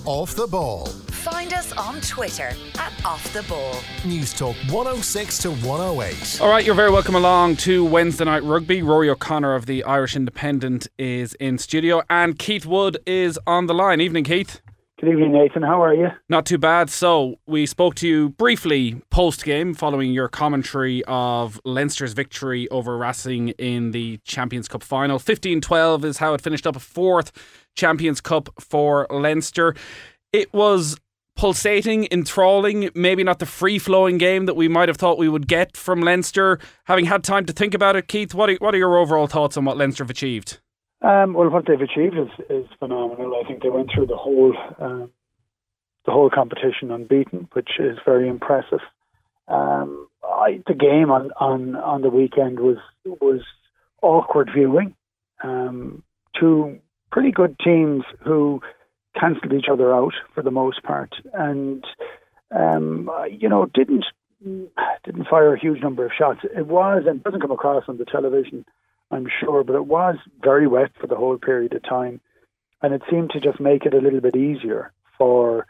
Off the Ball. Find us on Twitter @OffTheBall. News Talk 106 to 108. All right, you're very welcome along to Wednesday Night Rugby. Rory O'Connor of the Irish Independent is in studio and Keith Wood is on the line. Evening, Keith. Good evening, Nathan. How are you? Not too bad. So, we spoke to you briefly post-game following your commentary of Leinster's victory over Racing in the Champions Cup final. 15-12 is how it finished up, a fourth Champions Cup for Leinster. It was pulsating, enthralling, maybe not the free-flowing game that we might have thought we would get from Leinster. Having had time to think about it, Keith, what are your overall thoughts on what Leinster have achieved? Well, what they've achieved is phenomenal. I think they went through the whole competition unbeaten, which is very impressive. The game on the weekend was awkward viewing. Two pretty good teams who cancelled each other out for the most part, and didn't fire a huge number of shots. It was, and doesn't come across on the television, I'm sure, but it was very wet for the whole period of time, and it seemed to just make it a little bit easier for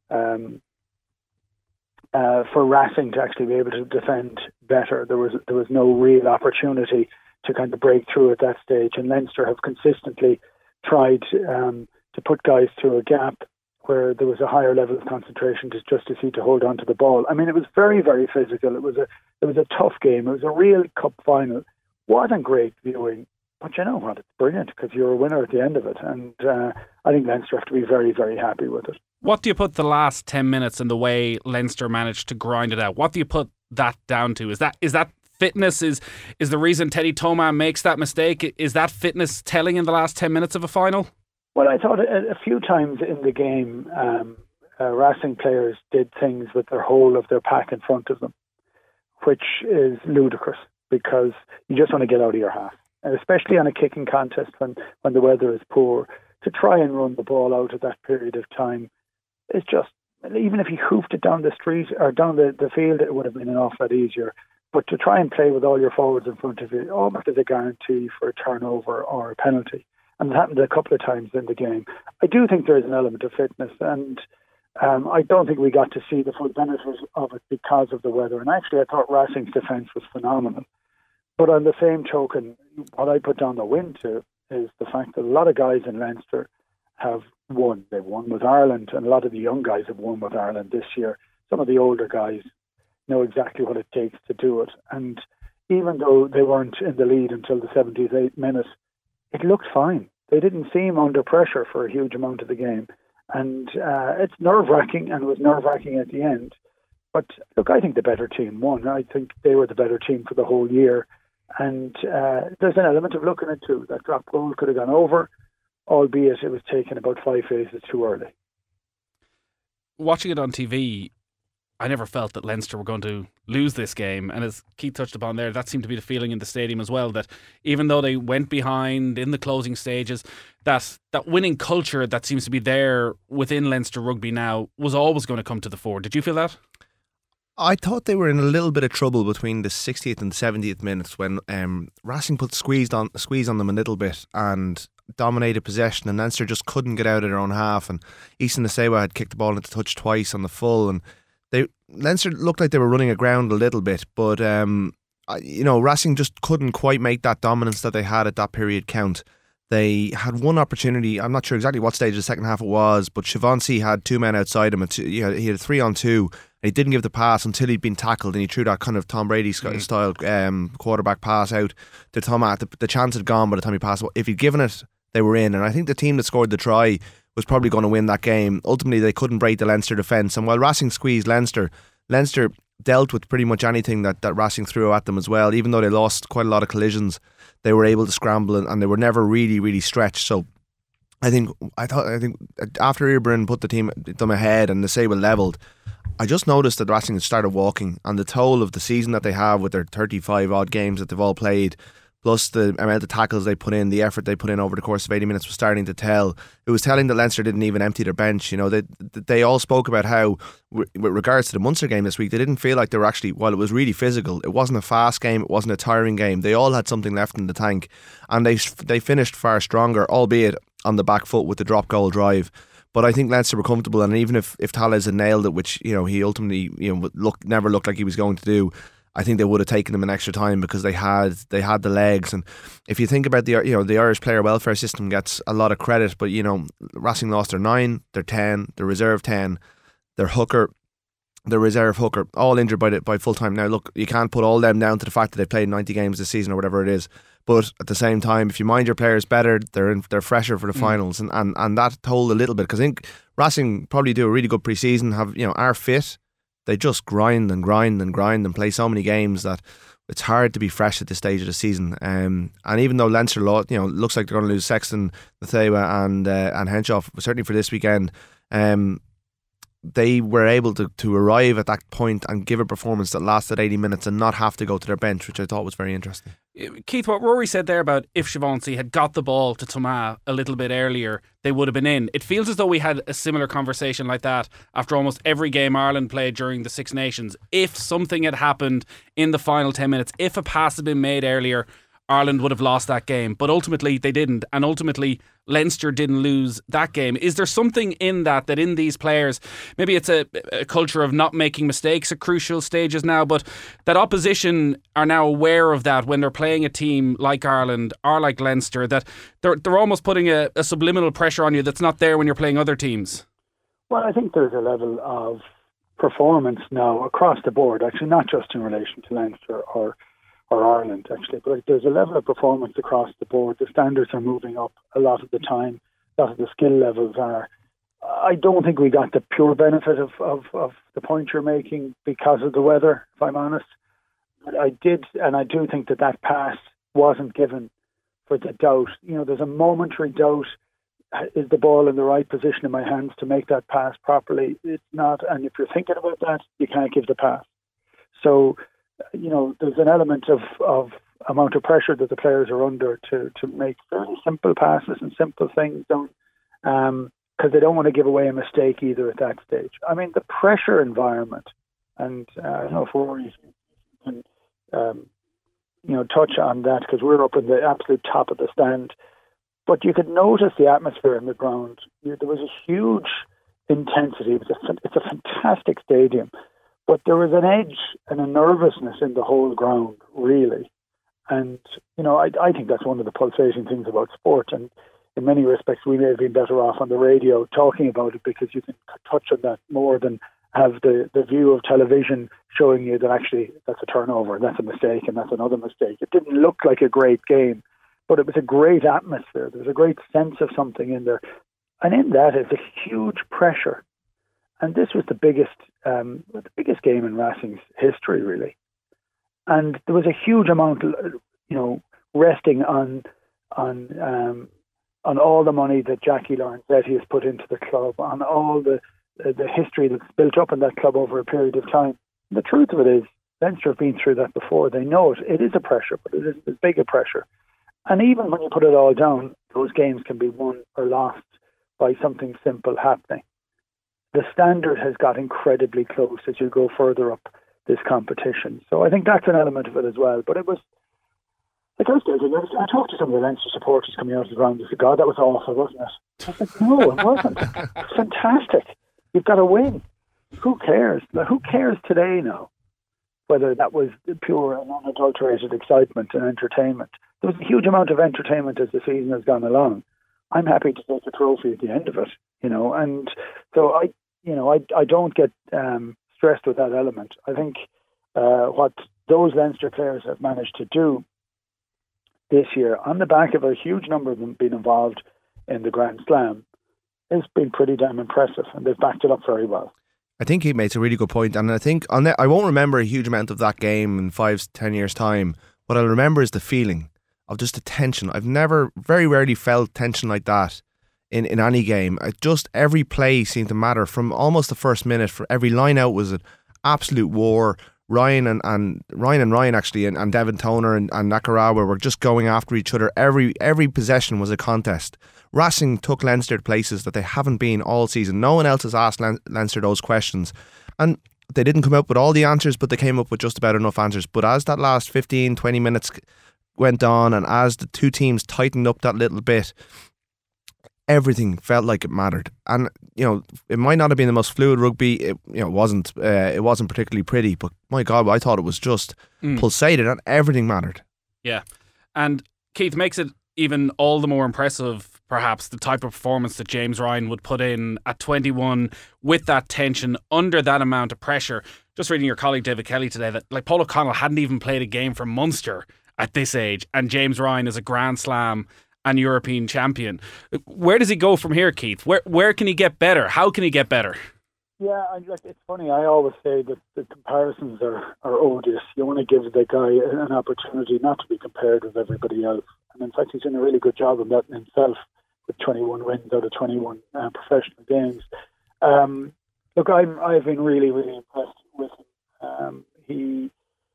Racing to actually be able to defend better. There was no real opportunity to kind of break through at that stage, and Leinster have consistently tried to put guys through a gap where there was a higher level of concentration to hold on to the ball. I mean, it was very, very physical. It was a tough game. It was a real cup final. Wasn't great viewing, but you know what? It's brilliant because you're a winner at the end of it, and I think Leinster have to be very, very happy with it. What do you put the last 10 minutes and the way Leinster managed to grind it out? What do you put that down to? Is that fitness? Is the reason Teddy Thomas makes that mistake? Is that fitness telling in the last 10 minutes of a final? Well, I thought a few times in the game, Racing players did things with the whole of their pack in front of them, which is ludicrous because you just want to get out of your half. And especially on a kicking contest when the weather is poor, to try and run the ball out at that period of time is just, even if you hoofed it down the street or down the field, it would have been an awful lot easier. But to try and play with all your forwards in front of you, almost as a guarantee for a turnover or a penalty. And it happened a couple of times in the game. I do think there is an element of fitness, and I don't think we got to see the full benefit of it because of the weather. And actually, I thought Racing's defence was phenomenal. But on the same token, what I put down the win to is the fact that a lot of guys in Leinster have won. They've won with Ireland, and a lot of the young guys have won with Ireland this year. Some of the older guys know exactly what it takes to do it. And even though they weren't in the lead until the 78th minute, it looked fine. They didn't seem under pressure for a huge amount of the game. And it's nerve-wracking, and it was nerve-wracking at the end. But look, I think the better team won. I think they were the better team for the whole year. And there's an element of looking at too. That drop goal could have gone over, albeit it was taken about 5 phases too early. Watching it on TV, I never felt that Leinster were going to lose this game. And as Keith touched upon there, that seemed to be the feeling in the stadium as well, that even though they went behind in the closing stages, that winning culture that seems to be there within Leinster rugby now was always going to come to the fore. Did you feel that? I thought they were in a little bit of trouble between the 60th and 70th minutes when Racing put squeeze on them a little bit and dominated possession, and Leinster just couldn't get out of their own half, and Easton Nasewa had kicked the ball into touch twice on the full, and Leinster looked like they were running aground a little bit, but Racing just couldn't quite make that dominance that they had at that period count. They had one opportunity. I'm not sure exactly what stage of the second half it was, but Siobhan had two men outside him. He had a 3-on-2. And he didn't give the pass until he'd been tackled, and he threw that kind of Tom Brady style quarterback pass out to Thomas. The chance had gone by the time he passed. If he'd given it, they were in. And I think the team that scored the try was probably going to win that game. Ultimately, they couldn't break the Leinster defence. And while Racing squeezed Leinster dealt with pretty much anything that Racing threw at them as well. Even though they lost quite a lot of collisions, they were able to scramble, and they were never really, really stretched. So I think after Irbrine put them ahead and Nasewa levelled, I just noticed that Racing had started walking, and the toll of the season that they have with their 35 odd games that they've all played, plus the amount of tackles they put in, the effort they put in over the course of 80 minutes was starting to tell. It was telling that Leinster didn't even empty their bench. You know, they all spoke about how, with regards to the Munster game this week, they didn't feel like they were actually, while it was really physical, it wasn't a fast game, it wasn't a tiring game. They all had something left in the tank, and they finished far stronger, albeit on the back foot with the drop goal drive. But I think Leinster were comfortable, and even if Tallez had nailed it, which he ultimately never looked like he was going to do, I think they would have taken him an extra time because they had the legs. And if you think about the Irish player welfare system gets a lot of credit, but Racing lost their 9, their 10, their reserve 10, their hooker, the reserve hooker, all injured by full time. Now look, you can't put all them down to the fact that they played 90 games this season or whatever it is. But at the same time, if you mind your players better, they're fresher for the finals, and that told a little bit, because I think Racing probably do a really good pre-season, are fit. They just grind and play so many games that it's hard to be fresh at this stage of the season. And even though Leinster looks like they're going to lose Sexton, Nathaiwa and Henshaw, certainly for this weekend, they were able to arrive at that point and give a performance that lasted 80 minutes and not have to go to their bench, which I thought was very interesting. Keith, what Rory said there about if Chauncey had got the ball to Thomas a little bit earlier, they would have been in. It feels as though we had a similar conversation like that after almost every game Ireland played during the Six Nations. If something had happened in the final 10 minutes, if a pass had been made earlier, Ireland would have lost that game. But ultimately they didn't, and ultimately Leinster didn't lose that game. Is there something in that in these players, maybe it's a culture of not making mistakes at crucial stages now, but that opposition are now aware of that when they're playing a team like Ireland or like Leinster, that they're almost putting a subliminal pressure on you that's not there when you're playing other teams? Well, I think there's a level of performance now across the board, actually, not just in relation to Leinster or Ireland, actually, but there's a level of performance across the board. The standards are moving up a lot of the time. A lot of the skill levels are. I don't think we got the pure benefit of the point you're making because of the weather, if I'm honest. But I did, and I do think that pass wasn't given for the doubt. There's a momentary doubt. Is the ball in the right position in my hands to make that pass properly? It's not. And if you're thinking about that, you can't give the pass. So, there's an element of amount of pressure that the players are under to make very simple passes and simple things done, because they don't want to give away a mistake either at that stage. I mean, the pressure environment, and I don't know if Rory can touch on that, because we're up in the absolute top of the stand, but you could notice the atmosphere in the ground. There was a huge intensity. It's a fantastic stadium. But there was an edge and a nervousness in the whole ground, really. And, I think that's one of the pulsating things about sport. And in many respects, we may have been better off on the radio talking about it, because you can touch on that more than have the view of television showing you that actually that's a turnover, and that's a mistake, and that's another mistake. It didn't look like a great game, but it was a great atmosphere. There was a great sense of something in there. And in that is a huge pressure. And this was the biggest game in Racing's history, really. And there was a huge amount, resting on all the money that Jackie Lorenzetti has put into the club, on all the history that's built up in that club over a period of time. And the truth of it is, Leinster have been through that before. They know it. It is a pressure, but it isn't as big a pressure. And even when you put it all down, those games can be won or lost by something simple happening. The standard has got incredibly close as you go further up this competition. So I think that's an element of it as well. But it was, like I talked to some of the Leinster supporters coming out of the ground and said, God, that was awful, wasn't it? I said, no, it wasn't. It's fantastic. You've got to win. Who cares? Who cares today now? Whether that was pure and unadulterated excitement and entertainment. There was a huge amount of entertainment as the season has gone along. I'm happy to take a trophy at the end of it, and so I don't get stressed with that element. I think what those Leinster players have managed to do this year, on the back of a huge number of them being involved in the Grand Slam, has been pretty damn impressive, and they've backed it up very well. I think he makes a really good point, and I think I won't remember a huge amount of that game in 5-10 years' time. What I'll remember is the feeling of just the tension. I've very rarely felt tension like that in any game. Just every play seemed to matter from almost the first minute. For every line out was an absolute war. Ryan actually, and Devin Toner and Nakarawa were just going after each other. Every possession was a contest. Racing took Leinster to places that they haven't been all season. No one else has asked Leinster those questions, and they didn't come up with all the answers, but they came up with just about enough answers. But as that last 15-20 minutes went on, and as the two teams tightened up that little bit, everything felt like it mattered. And it might not have been the most fluid rugby. It wasn't particularly pretty, but my God, I thought it was just pulsated and everything mattered. Yeah. And Keith, makes it even all the more impressive, perhaps, the type of performance that James Ryan would put in at 21 with that tension, under that amount of pressure. Just reading your colleague David Kelly today that Paul O'Connell hadn't even played a game for Munster at this age, and James Ryan is a Grand Slam and European champion. Where does he go from here, Keith? Where can he get better? How can he get better? Yeah, it's funny. I always say that the comparisons are odious. You want to give the guy an opportunity not to be compared with everybody else. And in fact, he's done a really good job of that in himself with 21 wins out of 21 professional games. Look, I've been really, really impressed with him. He's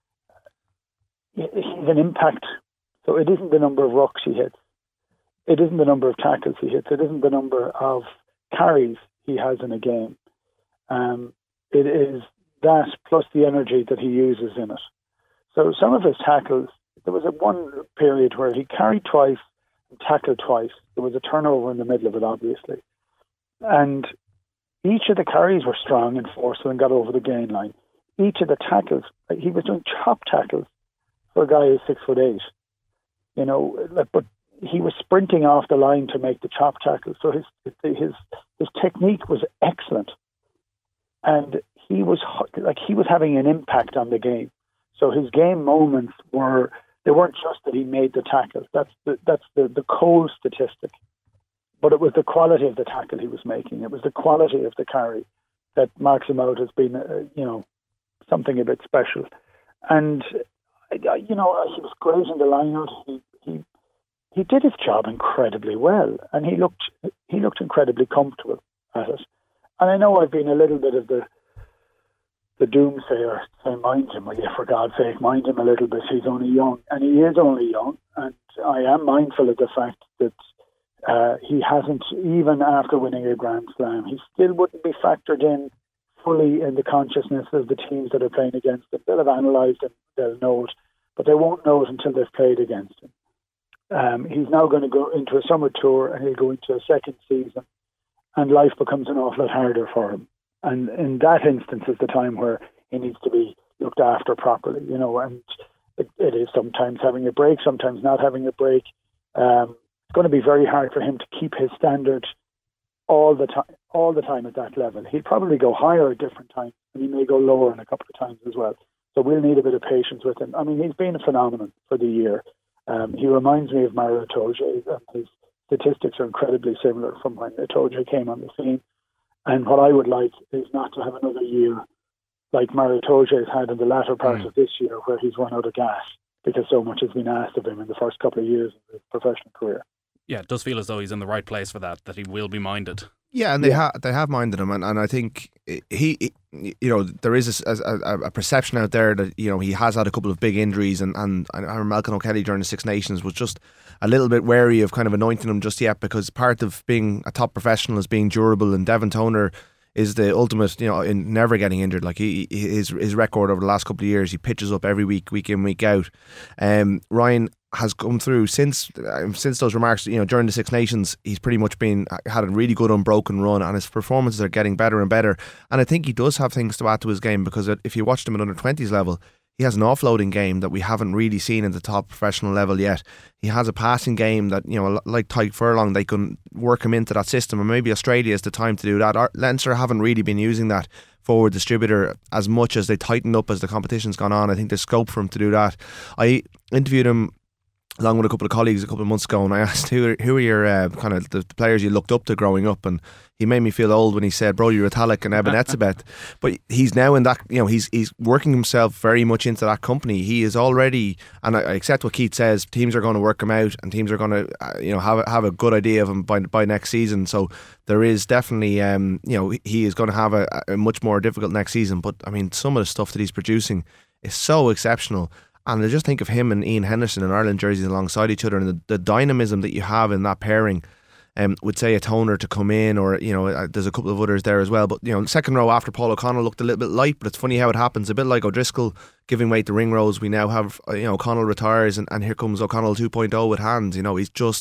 an impact. So it isn't the number of rucks he hits. It isn't the number of tackles he hits. It isn't the number of carries he has in a game. It is that plus the energy that he uses in it. So some of his tackles, there was one period where he carried twice and tackled twice. There was a turnover in the middle of it, obviously. And each of the carries were strong and forceful and got over the gain line. Each of the tackles, he was doing chop tackles for a guy who's 6'8". But he was sprinting off the line to make the chop tackles. So his technique was excellent. And he was having an impact on the game. So his game moments they weren't just that he made the tackles. That's the cold statistic. But it was the quality of the tackle he was making. It was the quality of the carry that marks him out as being, something a bit special. And he was great in the line-out. He did his job incredibly well, and he looked incredibly comfortable at it. And I know I've been a little bit of the doomsayer, saying, mind him, will you, for God's sake, mind him a little bit. He's only young, and he is only young. And I am mindful of the fact that he hasn't, even after winning a Grand Slam, he still wouldn't be factored in fully in the consciousness of the teams that are playing against him. They'll have analysed him, they'll know it, but they won't know it until they've played against him. He's now going to go into a summer tour, and he'll go into a second season, and life becomes an awful lot harder for him. And in that instance is the time where he needs to be looked after properly, and it is sometimes having a break, sometimes not having a break. It's going to be very hard for him to keep his standard all the time at that level. He'll probably go higher at different times, and he may go lower in a couple of times as well. So we'll need a bit of patience with him. I mean, he's been a phenomenon for the year. He reminds me of Mario Itoje, and his statistics are incredibly similar from when Itoje came on the scene. And what I would like is not to have another year like Mario Itoje has had in the latter part of this year, where he's run out of gas because so much has been asked of him in the first couple of years of his professional career. Yeah, it does feel as though he's in the right place for that he will be minded. Yeah, and they have minded him, and I think he there is a perception out there that he has had a couple of big injuries, and I remember Malcolm O'Kelly during the Six Nations was just a little bit wary of kind of anointing him just yet, because part of being a top professional is being durable, and Devon Toner is the ultimate, in never getting injured. Like his record over the last couple of years, he pitches up every week in, week out. Ryan has come through since those remarks, during the Six Nations. He's pretty much had a really good unbroken run, and his performances are getting better and better. And I think he does have things to add to his game, because if you watched him at under-20s level, he has an offloading game that we haven't really seen at the top professional level yet. He has a passing game that, like Tadhg Furlong, they can work him into that system, and maybe Australia is the time to do that. Leinster haven't really been using that forward distributor as much as they tightened up as the competition's gone on. I think there's scope for him to do that. I interviewed him along with a couple of colleagues a couple of months ago, and I asked who are your kind of the players you looked up to growing up, and he made me feel old when he said Brodie Retallick and Eben Etzebeth. But he's now in that, he's working himself very much into that company. He is already, and I accept what Keith says, teams are going to work him out, and teams are going to have a good idea of him by next season. So there is definitely he is going to have a much more difficult next season. But I mean, some of the stuff that he's producing is so exceptional. And I just think of him and Ian Henderson in Ireland jerseys alongside each other, and the dynamism that you have in that pairing. Would say a Toner to come in, or there's a couple of others there as well. But second row after Paul O'Connell looked a little bit light, but it's funny how it happens. A bit like O'Driscoll giving way to ring rows. We now have O'Connell retires, and here comes O'Connell 2.0 with hands. He's just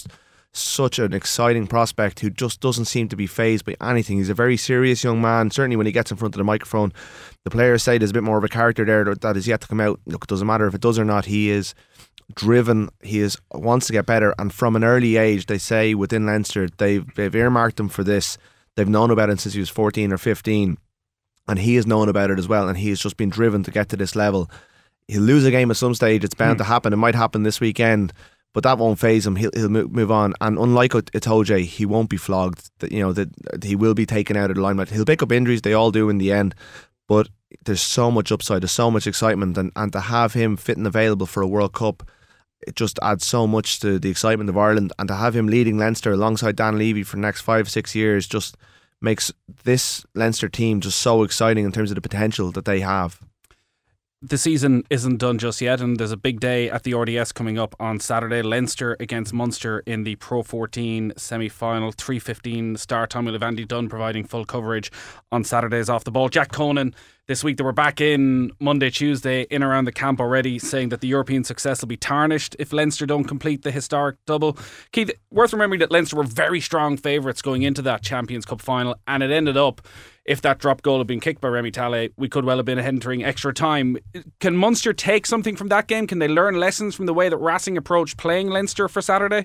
such an exciting prospect who just doesn't seem to be fazed by anything. He's a very serious young man. Certainly when he gets in front of the microphone, the players say there's a bit more of a character there that is yet to come out. Look, it doesn't matter if it does or not. He is driven. Wants to get better, and from an early age, they say within Leinster they've earmarked him for this. They've known about it since he was 14 or 15, and he has known about it as well, and he has just been driven to get to this level. He'll lose a game at some stage. It's bound to happen. It might happen this weekend, but that won't faze him. He'll move on, and unlike Itoje, he won't be flogged. That he will be taken out of the limelight. He'll pick up injuries. They all do in the end, but there's so much upside. There's so much excitement, and to have him fit and available for a World Cup, it just adds so much to the excitement of Ireland, and to have him leading Leinster alongside Dan Levy for the next 5-6 years just makes this Leinster team just so exciting in terms of the potential that they have. The season isn't done just yet, and there's a big day at the RDS coming up on Saturday. Leinster against Munster in the Pro 14 semi-final, 3:15 start time. We'll have Andy Dunn providing full coverage on Saturday's Off the Ball. Jack Conan, this week they were back in Monday, Tuesday, in around the camp already, saying that the European success will be tarnished if Leinster don't complete the historic double. Keith, worth remembering that Leinster were very strong favourites going into that Champions Cup final, and it ended up, if that drop goal had been kicked by Remy Talley, we could well have been entering extra time. Can Munster take something from that game? Can they learn lessons from the way that Racing approached playing Leinster for Saturday?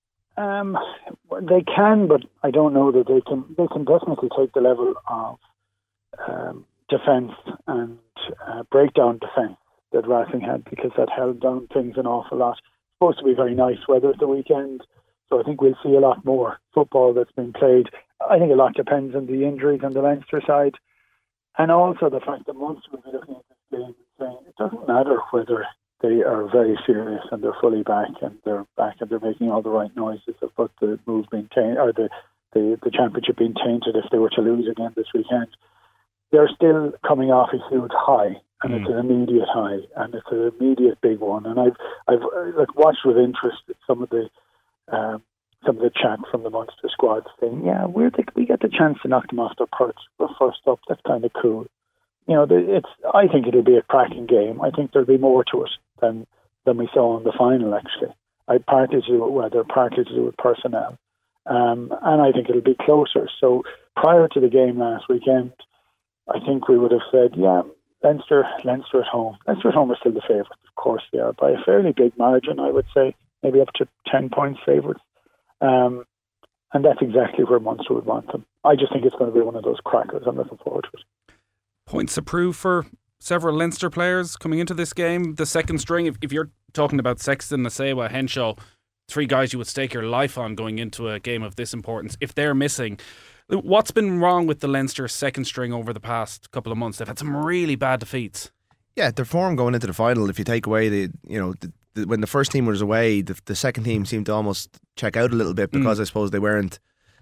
They can, but I don't know that they can. They can definitely take the level of defence and breakdown defence that Racing had, because that held down things an awful lot. It's supposed to be very nice weather at the weekend, so I think we'll see a lot more football that's been played. I think a lot depends on the injuries on the Leinster side, and also the fact that Munster will be looking at this game and saying it doesn't matter whether they are very serious and they're fully back and they're making all the right noises about the move being tainted, or the championship being tainted if they were to lose again this weekend. They're still coming off a huge high, and it's an immediate high, and it's an immediate big one. And I've watched with interest some of the chat from the Munster squad saying, "Yeah, we get the chance to knock them off their perch. We're first up. That's kind of cool." I think it'll be a cracking game. I think there'll be more to it than we saw in the final. Actually, partly to do with weather, partly to do with personnel, and I think it'll be closer. So prior to the game last weekend, I think we would have said, yeah, Leinster at home. Leinster at home are still the favourites, of course they are, by a fairly big margin, I would say, maybe up to 10 points favourites. And that's exactly where Munster would want them. I just think it's going to be one of those crackers. I'm looking forward to it. Points approved for several Leinster players coming into this game. The second string, if you're talking about Sexton, Nasewa, Henshaw, three guys you would stake your life on going into a game of this importance, if they're missing, what's been wrong with the Leinster second string over the past couple of months? They've had some really bad defeats. Yeah, their form going into the final, if you take away when the first team was away, the second team seemed to almost check out a little bit, because I suppose they weren't,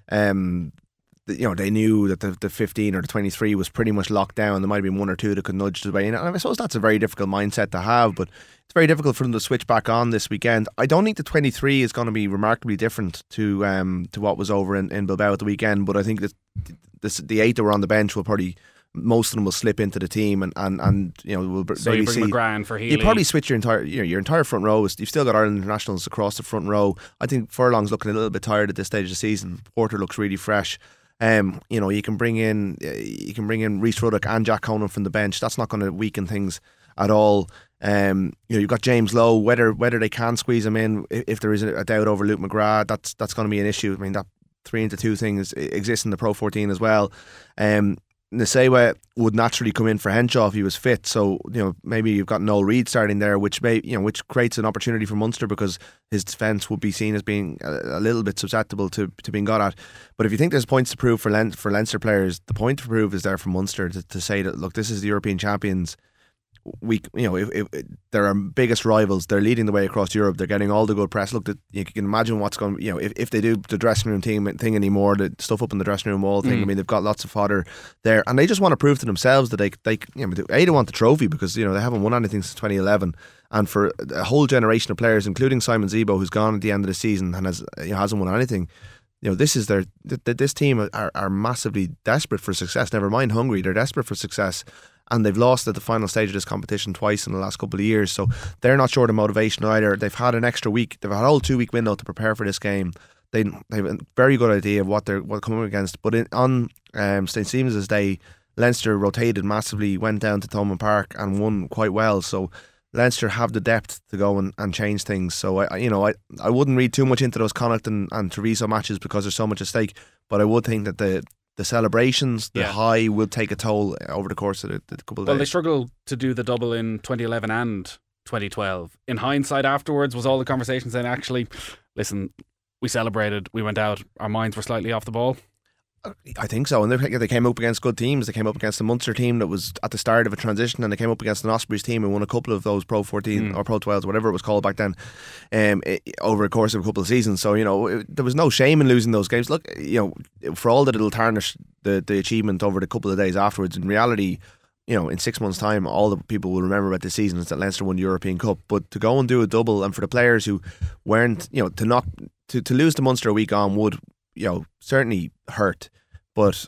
they knew that the 15 or the 23 was pretty much locked down. There might have been one or two that could nudge the way in. And I suppose that's a very difficult mindset to have, but it's very difficult for them to switch back on this weekend. I don't think the 23 is going to be remarkably different to what was over in Bilbao at the weekend, but I think that the 8 that were on the bench will probably, most of them will slip into the team, and we'll so you bring McGrath for Healy. You probably switch your entire front row. You've still got Ireland internationals across the front row. I think Furlong's looking a little bit tired at this stage of the season. Porter looks really fresh. You can bring in Rhys Ruddock and Jack Conan from the bench. That's not going to weaken things at all. You've got James Lowe. Whether they can squeeze him in, if there is a doubt over Luke McGrath, that's going to be an issue. I mean, that 3-2 thing exists in the Pro 14 as well. Nasewa would naturally come in for Henshaw if he was fit, so maybe you've got Noel Reid starting there, which creates an opportunity for Munster, because his defence would be seen as being a little bit susceptible to being got at. But if you think there's points to prove for Leinster players, the point to prove is there for Munster to say that, look, this is the European champions. If they're our biggest rivals, they're leading the way across Europe, they're getting all the good press. Look, you can imagine what's going, if they do the dressing room thing anymore, the stuff up in the dressing room wall thing, I mean, they've got lots of fodder there, and they just want to prove to themselves that they want the trophy, because they haven't won anything since 2011, and for a whole generation of players, including Simon Zebo, who's gone at the end of the season and hasn't won anything. This team are massively desperate for success. Never mind hungry, they're desperate for success, and they've lost at the final stage of this competition twice in the last couple of years, so they're not short of motivation either. They've had an extra week, they've had a whole 2-week window to prepare for this game. they have a very good idea of what they're coming against. But on St Stephen's Day, Leinster rotated massively, went down to Thomond Park and won quite well. So Leinster have the depth to go and change things. So I wouldn't read too much into those Connacht and Treviso matches because there's so much at stake. But I would think that the celebrations, the high, will take a toll over the course of the couple of days. Well, they struggled to do the double in 2011 and 2012. In hindsight, afterwards, was all the conversation saying, actually, listen, we celebrated, we went out, our minds were slightly off the ball? I think so, and they came up against good teams. They came up against the Munster team that was at the start of a transition, and they came up against an Ospreys team and won a couple of those Pro 14 or Pro 12s, whatever it was called back then, over a course of a couple of seasons. So there was no shame in losing those games. Look, for all that it'll tarnish the achievement over the couple of days afterwards, in reality, in 6 months' time, all the people will remember about this season is that Leinster won the European Cup. But to go and do a double, and for the players who weren't, to lose to Munster a week on would, certainly hurt. But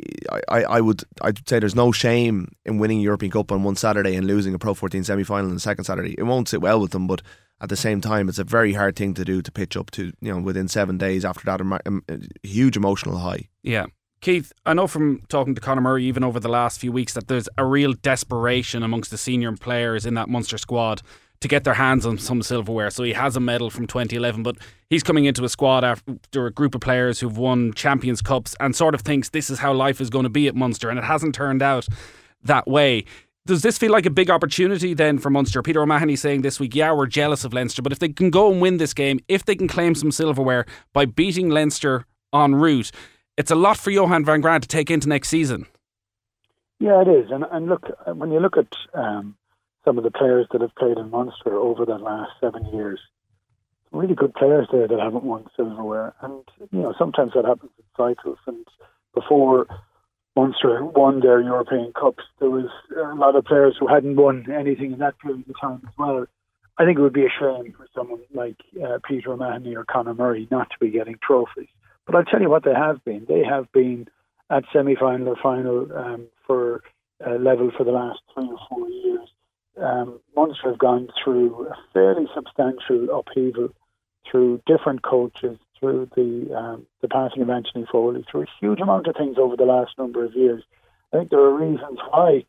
I'd say there's no shame in winning a European Cup on one Saturday and losing a Pro 14 semi-final on the second Saturday. It won't sit well with them, but at the same time, it's a very hard thing to do, to pitch up to, within 7 days after that, a huge emotional high. Yeah. Keith, I know from talking to Conor Murray even over the last few weeks that there's a real desperation amongst the senior players in that Munster squad to get their hands on some silverware. So he has a medal from 2011, but he's coming into a squad after a group of players who've won Champions Cups and sort of thinks this is how life is going to be at Munster, and it hasn't turned out that way. Does this feel like a big opportunity then for Munster? Peter O'Mahony saying this week, we're jealous of Leinster, but if they can go and win this game, if they can claim some silverware by beating Leinster en route, it's a lot for Johan van Graan to take into next season. Yeah, it is. And look, when you look at some of the players that have played in Munster over the last 7 years, really good players there that haven't won silverware. And, sometimes that happens in cycles. And before Munster won their European Cups, there was a lot of players who hadn't won anything in that period of time as well. I think it would be a shame for someone like Peter O'Mahony or Conor Murray not to be getting trophies. But I'll tell you what they have been. They have been at semi-final or final for level for the last 3 or 4 years. Munster have gone through a fairly substantial upheaval through different coaches, through the passing of Anthony Foley, through a huge amount of things over the last number of years. I think there are reasons why,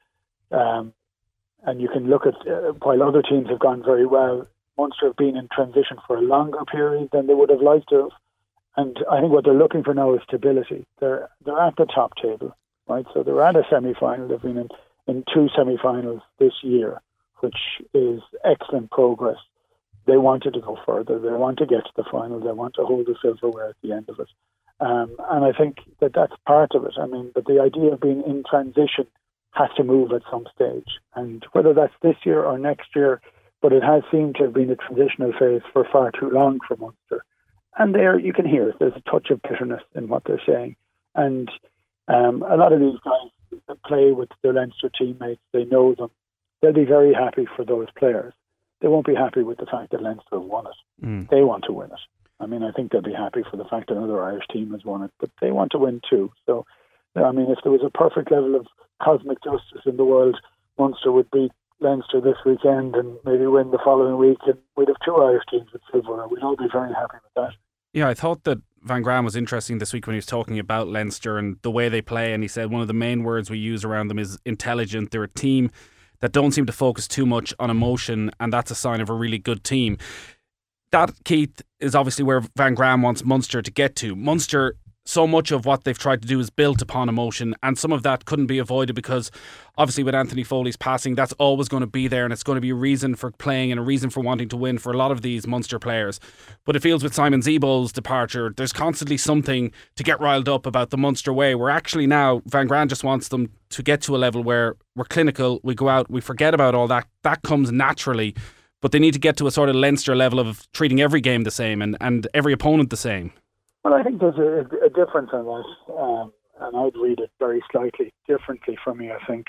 and you can look at while other teams have gone very well, Munster have been in transition for a longer period than they would have liked to have. And I think what they're looking for now is stability. They're at the top table, right? So they're at a semi-final. They've been in 2 semi-finals this year, which is excellent progress. They wanted to go further. They want to get to the final. They want to hold the silverware at the end of it. And I think that that's part of it. I mean, but the idea of being in transition has to move at some stage. And whether that's this year or next year, but it has seemed to have been a transitional phase for far too long for Munster. And there you can hear it. There's a touch of bitterness in what they're saying. And a lot of these guys that play with their Leinster teammates, they know them. They'll be very happy for those players. They won't be happy with the fact that Leinster have won it. They want to win it. I mean, I think they'll be happy for the fact that another Irish team has won it, but they want to win too. So, I mean, if there was a perfect level of cosmic justice in the world, Munster would beat Leinster this weekend and maybe win the following week, and we'd have 2 Irish teams with silver. We'd all be very happy with that. Yeah, I thought that Van Graan was interesting this week when he was talking about Leinster and the way they play, and he said one of the main words we use around them is intelligent. They're a team that don't seem to focus too much on emotion, and that's a sign of a really good team. That, Keith, is obviously where Van Graan wants Munster to get to. Munster, so much of what they've tried to do is built upon emotion, and some of that couldn't be avoided because obviously with Anthony Foley's passing, that's always going to be there, and it's going to be a reason for playing and a reason for wanting to win for a lot of these Munster players. But it feels with Simon Zebo's departure, there's constantly something to get riled up about the Munster way, where actually now Van Graan just wants them to get to a level where we're clinical, we go out, we forget about all that. That comes naturally, but they need to get to a sort of Leinster level of treating every game the same and every opponent the same. Well, I think there's a difference in that, and I'd read it very slightly differently for me, I think.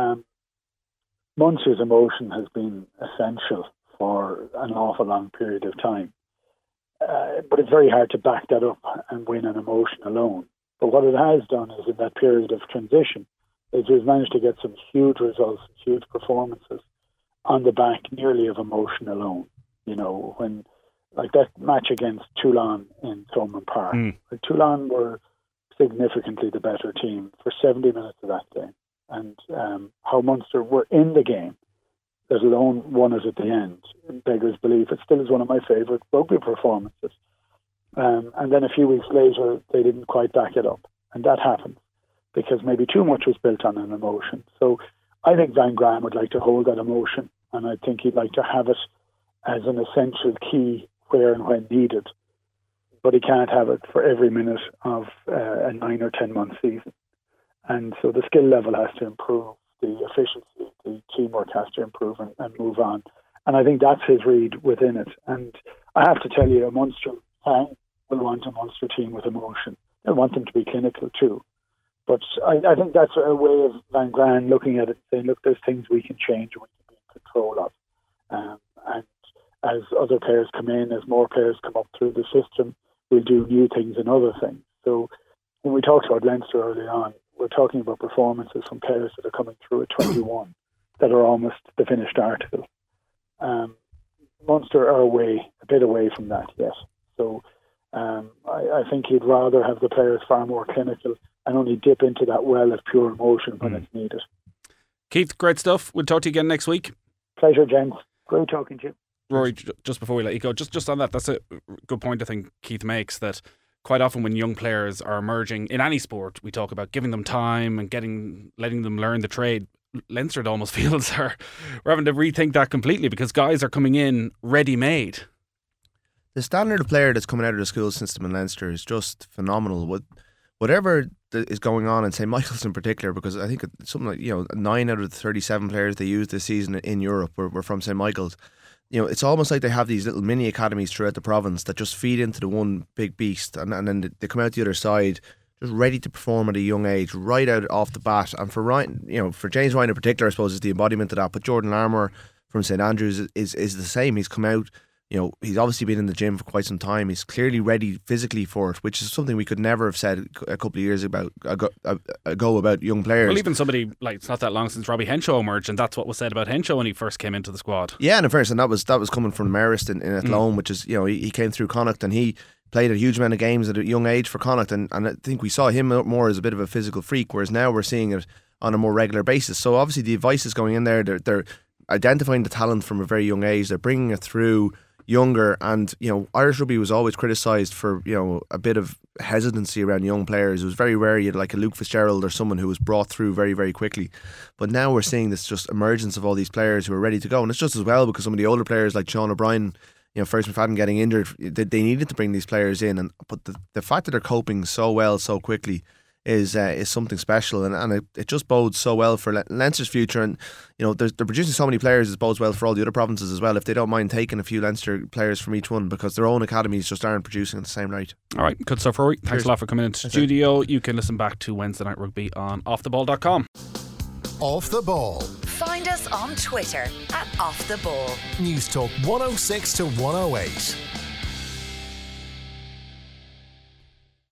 Munster's emotion has been essential for an awful long period of time. But it's very hard to back that up and win an emotion alone. But what it has done is in that period of transition, is we've managed to get some huge results, huge performances on the back nearly of emotion alone. You know, when like that match against Toulon in Thomond Park. Toulon were significantly the better team for 70 minutes of that game. And how Munster were in the game, let alone won it at the end, beggars belief. It still is one of my favourite rugby performances. And then a few weeks later, they didn't quite back it up. And that happens because maybe too much was built on an emotion. So I think Van Graan would like to hold that emotion, and I think he'd like to have it as an essential key where and when needed. But he can't have it for every minute of a 9 or 10 month season. And so the skill level has to improve, the efficiency, the teamwork has to improve and move on. And I think that's his read within it. And I have to tell you, a Munster fan will want a Munster team with emotion. They'll want them to be clinical too. But I think that's a way of Van Graan looking at it and saying, look, there's things we can change and we can be in control of. And as other players come in, as more players come up through the system, we'll do new things and other things. So when we talked about Leinster early on, we're talking about performances from players that are coming through at 21 that are almost the finished article. Munster are a bit away from that, yes. So I think he'd rather have the players far more clinical and only dip into that well of pure emotion when it's needed. Keith, great stuff. We'll talk to you again next week. Pleasure, gents. Great talking to you. Rory, just before we let you go, just on that, that's a good point I think Keith makes, that quite often when young players are emerging in any sport, we talk about giving them time and letting them learn the trade. Leinster, it almost feels, we're having to rethink that completely because guys are coming in ready-made. The standard of player that's coming out of the school system in Leinster is just phenomenal. Whatever is going on in St. Michael's in particular, because I think it's something like 9 out of the 37 players they used this season in Europe were from St. Michael's. It's almost like they have these little mini academies throughout the province that just feed into the one big beast, and then they come out the other side just ready to perform at a young age, right out off the bat. And for Ryan, for James Ryan in particular, I suppose is the embodiment of that. But Jordan Larmour from St. Andrews is the same. He's come out. He's obviously been in the gym for quite some time. He's clearly ready physically for it, which is something we could never have said a couple of years ago about young players. Well, even somebody like, it's not that long since Robbie Henshaw emerged, and that's what was said about Henshaw when he first came into the squad. Yeah, and in fairness, and that was coming from Marist in Athlone, which is he came through Connacht and he played a huge amount of games at a young age for Connacht, and I think we saw him more as a bit of a physical freak, whereas now we're seeing it on a more regular basis. So obviously the advice is going in there. They're identifying the talent from a very young age. They're bringing it through younger, and Irish rugby was always criticised for a bit of hesitancy around young players. It was very rare you had like a Luke Fitzgerald or someone who was brought through very, very quickly. But now we're seeing this just emergence of all these players who are ready to go, and it's just as well because some of the older players like Sean O'Brien, Fergus McFadden getting injured, they needed to bring these players in, but the fact that they're coping so well so quickly is something special, and it just bodes so well for Leinster's future. And they're producing so many players, it bodes well for all the other provinces as well, if they don't mind taking a few Leinster players from each one, because their own academies just aren't producing at the same rate. Alright, good stuff, Rory. Thanks a lot for coming into the studio. You can listen back to Wednesday Night Rugby on offtheball.com. Off the Ball. Find us on Twitter at Off The Ball. News Talk 106 to 108.